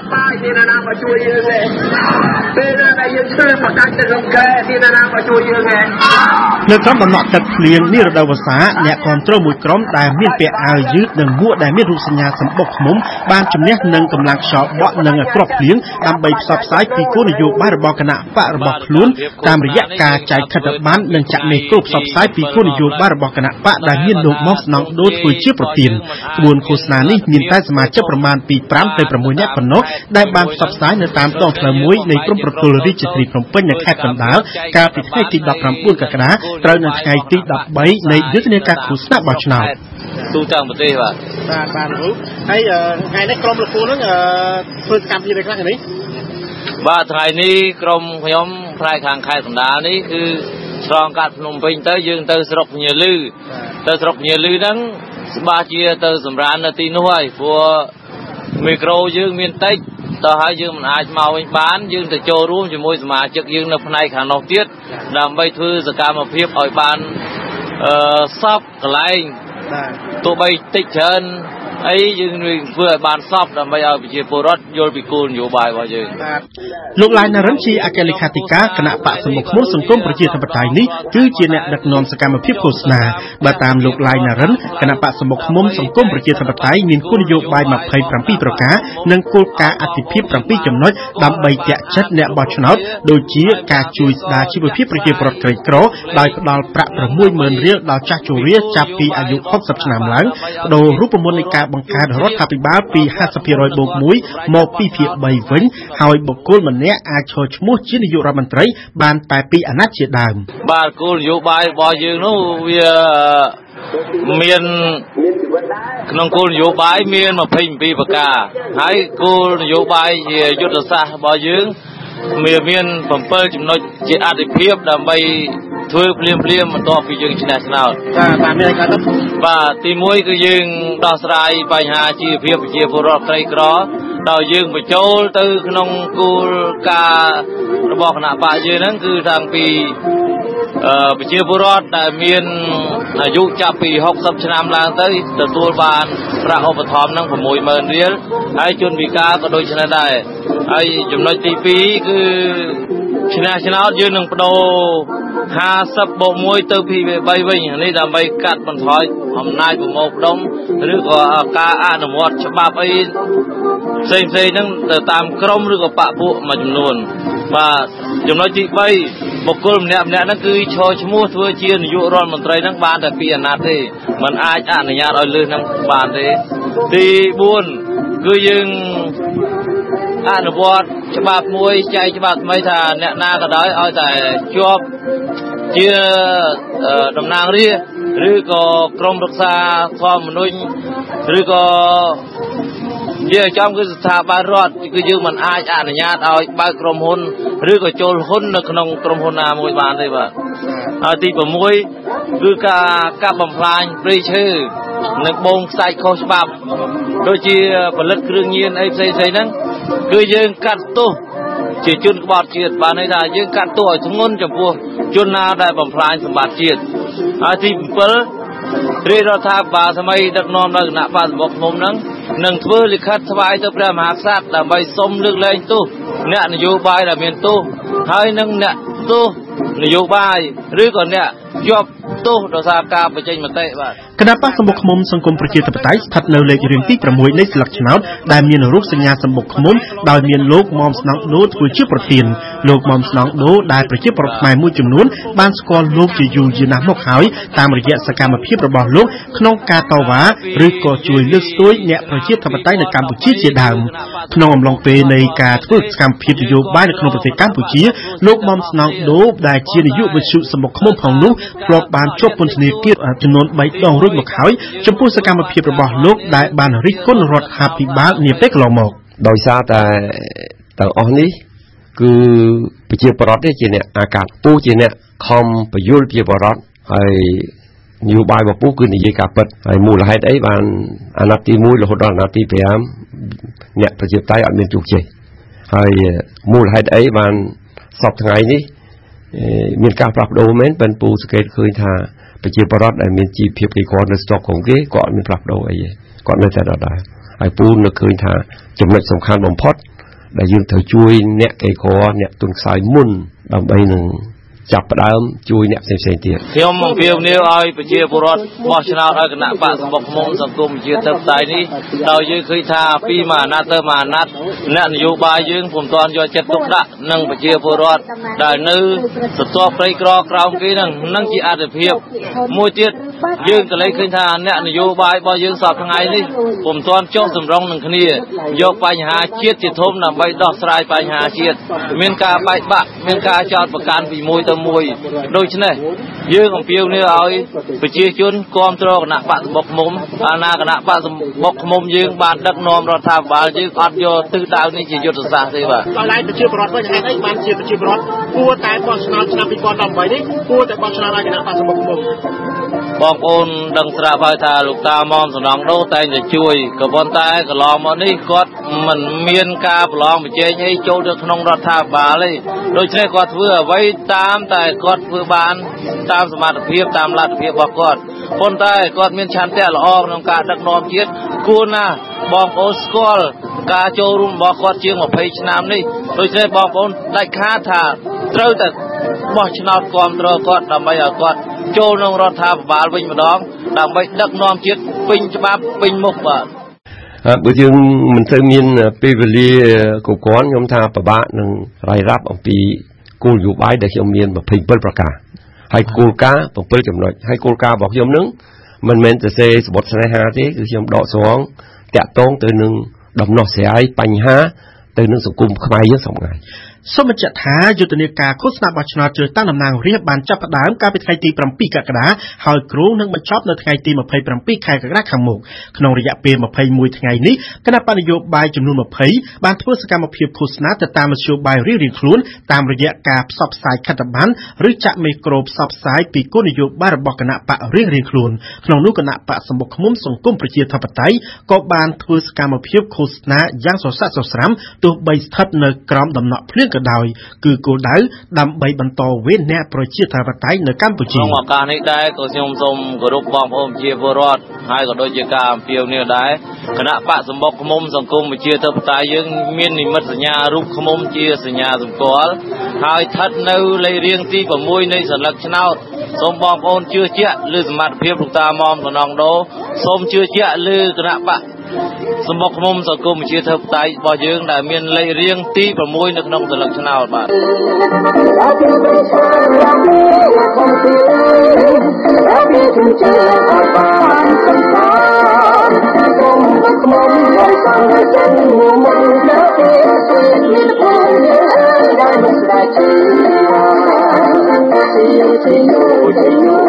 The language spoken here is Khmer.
បាយទីណាមកជួយយើងទេពេលណាដែលយើងធ្វើប្រកាសទៅរំកែទីណាមកជួយយើងទេនៅក្រុមដំណក់ទឹកភ្លៀងនេះរដូវវស្សាអ្នកគ្រប់គ្រងមួយក្រុមដែលមានពាក់អាវយឺតនិងមួកដែលមានរូបសញ្ញាសម្បុកឃ្មុំបានជំនះនឹងកម្លាំងខ្យល់បក់និងគ្រាប់ភ្លៀងដើម្បីផ្សព្វផ្សាយពីគោលនយោបាយរបស់គណៈបករបស់ខ្លួនតាមរយៈការចែកខិត្តប័ណ្ណនិងចាក់មេគុកផ្សព្វផ្សាយពីគោលនយោបាយរបស់គណៈបកដែលមានលោកមកស្នងដូតធ្វើជាប្រធានក្បួនឃោសនានេះមានតែសមាជិកប្រមាណពី5ទៅ6នាក់ប៉ុណ្ណោះដែលបានផ្សព្វផ្សាយនៅតាមដងផ្លូវមួយនៃព្រំប្រទល់រាជធានីភ្នំពេញនៅខេត្តកណ្ដាលកាលពីថ្ងៃទី19កក្កដាត្រូវនៅថ្ងៃទី13នៃយុទ្ធនាការឃោសនាបោះឆ្នោតទូទាំងប្រទេសបាទលោកហើយថ្ងៃនេះក្រុមលោកពូនឹងធ្វើសកម្មភាពអ្វីខ្លះនេះបាទថ្ងៃនេះក្រុមខ្ញុំផ្នែកខាងខេត្តកណ្ដាលនេះគឺឆ្លងកាត់ភ្នំពេញទៅយើងទៅស្រុកភ្ញាលឺហ្នឹងស្បាជាទៅសម្រាននៅទីនោះហើយព្រោះមីក្រូយើងមានតិចតើហើយយើងមិនអាចមកវិញបានយើងទៅចូលរួមជាមួយសមាជិកយើងនៅផ្នែកខាងនោះទៀតដើម្បីធ្វើសកម្មភាពឲ្យបានសពកន្លែងទោះបីតិចច្រើនអីយើងធ្វើឲ្យបានសពដើម្បីឲ្យប្រជាពលរដ្ឋយល់ពីគោលនយោបាយរបស់យើងលោកឡាយណារិនជាអគ្គលេខាធិការគណៈបកសម្មុខមុនសង្គមប្រជាធិបតេយ្យនេះគឺជាអ្នកដឹកនាំសកម្មភាពឃោសនាបើតាមលោកឡាយណារិនគណៈបកសម្មុខមុនសង្គមប្រជាធិបតេយ្យមានគោលនយោបាយ27ប្រការនិងគោលការណ៍អធិភាព7ចំណុចដើម្បីទាក់ចិត្តអ្នកបោះឆ្នោតដូចជាការជួយស្ដារជីវភាពប្រជាពលរដ្ឋក្រីក្រដោយផ្ដល់ប្រាក់ 60,000 រៀលដល់ចាស់ជរាចាប់ពីអាយុ60ឆ្នាំឡើងបដូររូបមន្តនៃការបង្កើតរដ្ឋាភិបាលពី 50% បូក 1 មក 2/3 វិញហើយបុគ្គលម្នាក់អាចឈរឈ្មោះជានាយករដ្ឋមន្ត្រីបានតែពីអាណត្តិជាដើមបាទគោលនយោបាយរបស់យើងនោះវាមានក្នុងគោលនយោបាយមាន22ប្រការហើយគោលនយោបាយជាយុទ្ធសាស្ត្ររបស់យើងមាន7ចំណុចជាអត្ថិភាពដើម្បីធ្វើភ្លាមបន្ទាប់ពីយើងឈ្នះឆ្នោតបាទមានអីខ្លះទៅបាទទី1គឺយើងដោះស្រាយបញ្ហាជីវភាពប្រជាពលរដ្ឋក្រីក្រដោយយើងបញ្ចូលទៅក្នុងគោលការណ៍របស់គណៈបកយើងហ្នឹងគឺតាំងពីប្រជាពលរដ្ឋដែលមានអាយុចាប់ពី60ឆ្នាំឡើងទៅទទួលបានប្រាក់ឧបត្ថម្ភនឹង 60,000 រៀលហើយជនពិការក៏ដូចនេះដែរហើយចំណុចទី2គឺឈ្នះឆ្នោតយើងនឹងបដូរ50 បូក 1 ទៅ 2/3 វិញនេះដើម្បីកាត់បន្ថយអំណាចប្រមូលផ្ដុំឬក៏ការអនុវត្តច្បាប់អីផ្សេងៗហ្នឹងទៅតាមក្រមឬក៏បកពួកមួយចំនួនបាទចំណុចទី3បុគ្គលម្នាក់ហ្នឹងគឺឈរឈ្មោះធ្វើជានាយករដ្ឋមន្ត្រីហ្នឹងបានតែ2អាណត្តិទេมันអាចអនុញ្ញាតឲ្យលើសហ្នឹងបានទេទី4គឺយើងអនុវត្តច្បាប់មួយចែកច្បាប់ថ្មីថាអ្នកណាក៏ដោយឲ្យតែជាប់ជាតំណាងរាស្ត្រឬក៏ក្រុមរក្សាធម្មនុញ្ញឬក៏ជាចំគឺស្ថាប័នរដ្ឋគឺយើងមិនអាចអនុញ្ញាតឲ្យបើកក្រុមហ៊ុនឬក៏ចូលហ៊ុននៅក្នុងក្រុមហ៊ុនណាមួយបានទេបាទហើយទី6គឺការកាប់បំផ្លាញព្រៃឈើនិងបងខ្សាច់ខុសច្បាប់ដូចជាផលិតគ្រឿងញៀនអីផ្សេងៗហ្នឹងគឺយើងកាត់ទោសជាជនក្បត់ជាតិបានន័យថាយើងកាត់ទោសឲ្យធ្ងន់ចំពោះជនណាដែលបំផ្លាញសម្បត្តិជាតិហើយទី7រាជរដ្ឋាភិបាលថ្មីដឹកនាំដោយគណៈបកសម្បុកឃ្មុំហ្នឹងនឹងធ្វើលិខិតថ្វាយទៅព្រះមហាក្សត្រដើម្បីសុំលើកលែងទោសអ្នកនយោបាយដែលមានទោសហើយនឹងអ្នកទោសនយោបាយឬក៏អ្នកជាប់ទោសដោយសារការបញ្ចេញមតិបាទគណៈបកសម្បុកឃ្មុំសង្គមប្រជាធិបតេយ្យស្ថិតនៅលេខរៀងទី6នៃស្លឹកឆ្នោតដែលមានរូបសញ្ញាសម្បុកឃ្មុំដោយមានលោកមុំស្នងដូធ្វើជាប្រធានលោកមុំស្នងដូដែលប្រជាពលរដ្ឋខ្មែរមួយចំនួនបានស្គាល់លោកជាយូរយារណាស់មកហើយតាមរយៈសកម្មភាពរបស់លោកក្នុងការតវ៉ាឬក៏ជួយលើកស្ទួយអ្នកប្រជាធិបតេយ្យនៅកម្ពុជាជាដើមក្នុងអំឡុងពេលនៃការធ្វើសកម្មភាពនយោបាយនៅក្នុងប្រទេសកម្ពុជាលោកមុំស្នងដូដែលជានាយកវិទ្យុសម្បុកឃ្មុំផងនោះធ្លាប់បានជាប់ពន្ធនាគារចំនួន3ដងរួចមកហើយចំពោះសកម្មភាពរបស់លោកដែលបានរិះគន់រដ្ឋាភិបាលនាពេលកន្លងមកដោយសារតែទាំងអស់នេះគឺប្រជាពលរដ្ឋជាអ្នកអាកាសពូជាអ្នកខំបញ្យល់ជាបរដ្ឋហើយនយោបាយរបស់ពូគឺនិយាយការពិតហើយមូលហេតុអីបានអាណត្តិទី1រហូតដល់អាណត្តិទី5អ្នកប្រជាប្រិយអត់មានជោគជ័យហើយមូលហេតុអីបានសពថ្ងៃនេះមានការផ្លាស់ប្ដូរមែនប៉ុន្តែពូសង្កេតឃើញថាប្រជាពលរដ្ឋដែលមានជីវភាពគេគាត់នៅស្តុកของគេគាត់អត់មានផ្លាស់ប្ដូរអីទេគាត់នៅតែដដែលហើយពូនឹកឃើញថាចំណុចសំខាន់បំផុតដែលយើងត្រូវជួយអ្នកកេខអ្នកទុនខ្សោយមុនដើម្បីនឹងចាប់ផ្ដើមជួយអ្នកផ្សេងៗទៀតខ្ញុំអំពាវនាវឲ្យប្រជាពលរដ្ឋបោះឆ្នោតឲ្យគណៈបកសម្បុកឃ្មុំសង្គមជាទៅផ្សាយនេះដោយយើងឃើញថាពីមួយអាណត្តិទៅមួយអាណត្តិអ្នកនយោបាយយើងពុំទាន់យកចិត្តទុកដាក់នឹងប្រជាពលរដ្ឋដែលនៅស្ទាប់ព្រៃក្រក្រោមគេនឹងជាអត្ថិភាពមួយទៀតយើងក៏លេចឃើញថាអ្នកនយោបាយរបស់យើងសពថ្ងៃនេះពុំទាន់ចុះសម្រុងនឹងគ្នាយកបញ្ហាជាតិជាធំដើម្បីដោះស្រាយបញ្ហាជាតិមានការបែកបាក់មានការចោទប្រកាន់ពីមួយទៅមួយដូច្នេះយើងអំពាវនាវឲ្យប្រជាជនគាំទ្រគណៈបកសម្បុកឃ្មុំអាណាគណៈបកសម្បុកឃ្មុំយើងបានដឹកនាំរដ្ឋាភិបាលយើងអត់យកទិសដៅនេះជាយុទ្ធសាស្ត្រទេបាទដល់ឡែកប្រជាពលរដ្ឋវិញហេតុអីបានជាប្រជាពលរដ្ឋគួរតែបោះឆ្នោតឆ្នាំ2018នេះគួរតែបោះឆ្នោតឲ្យគណៈបកសម្បុកឃ្មុំបងប្អូនដឹងស្រាប់ហើយថាលោកតាមុំសំណងដូតែងតែជួយក៏ប៉ុន្តែកន្លងមកនេះគាត់មិនមានការប្រឡងប្រជែងអីចូលទៅក្នុងរដ្ឋាភិបាលទេដូច្នេះគាត់ធ្វើអ្វីតាមតែគាត់ធ្វើបានតាមសមត្ថភាពតាមលទ្ធភាពរបស់គាត់ប៉ុន្តែគាត់មានឆន្ទៈល្អក្នុងការដឹកនាំជាតិគួរណាស់បងប្អូនស្គាល់ការចូលរួមរបស់គាត់ជាង20ឆ្នាំនេះដូច្នេះបងប្អូនដាច់ខាតថាត្រូវតែបោះឆ្នោតគាំទ្រគាត់ដើម្បីឲ្យគាត់ចូលក្នុងរដ្ឋាភិបាលវិញម្ដងដើម្បីដឹកនាំជាតិពេញច្បាប់ពេញមុខបាទបើយើងមិនទៅមានពេលវេលាគ្រប់គ្រាន់ខ្ញុំថាពិបាកនឹងរាយរាប់អំពីគោលនយោបាយដែលខ្ញុំមាន27ប្រការហើយគោលការណ៍7ចំណុចហើយគោលការណ៍របស់ខ្ញុំនឹងមិនមែនទៅសេសបុតស្នេហាទេគឺខ្ញុំដកស្រង់តាក់ទងទៅនឹងដំណោះស្រាយបញ្ហាទៅនឹងសង្គមខ្មែរយើងសពថ្ងៃសូមបញ្ជាក់ថាយុទ្ធនាការឃោសនាបោះឆ្នោតជ្រើសតាំងតំណាងរាស្ត្របានចាប់ផ្ដើមកាលពីថ្ងៃទី7កក្កដាហើយគ្រោងនឹងបញ្ចប់នៅថ្ងៃទី27ខែកក្កដាខាងមុខក្នុងរយៈពេល21ថ្ងៃនេះគណៈបញ្ញយោបាយចំនួន20បានធ្វើសកម្មភាពឃោសនាទៅតាមមធ្យោបាយរៀងៗខ្លួនតាមរយៈការផ្សព្វផ្សាយខិត្តប័ណ្ណឬចាក់មេក្រូផ្សព្វផ្សាយពីគោលនយោបាយរបស់គណៈបករៀងៗខ្លួនក្នុងនោះគណៈបកសម្បុកឃ្មុំសង្គមប្រជាធិបតេយ្យក៏បានធ្វើសកម្មភាពឃោសនាយ៉ាងសស្រាក់សស្រាំទោះបីស្ថិតនៅក្រោមដំណក់ភ្លៀងក៏ដោយគឺគោលដៅដើម្បីបន្តវេនអ្នកប្រជាធិបតេយ្យនៅកម្ពុជាក្នុងឱកាសនេះដែរក៏ខ្ញុំសូមគោរពបងប្អូនប្រជាពលរដ្ឋហើយក៏ដូចជាការអំពាវនាវដែរគណៈបកសម្បុកឃ្មុំសង្គមប្រជាធិបតេយ្យយើងមាននិមិត្តសញ្ញារូបឃ្មុំជាសញ្ញាសម្គាល់ហើយស្ថិតនៅលេខរៀងទី6នៃសន្លឹកឆ្នោតសូមបងប្អូនជឿជាក់លើសមត្ថភាពលោកតាមុំសំណងដូសូមជឿជាក់លើគណៈបកសម្បុកឃ្មុំសង្គមប្រជាធិបតេយ្យរបស់យើងដែលមានលេខរៀងទី6នៅក្នុងសន្លឹកឆ្នោតបាទ Thank you.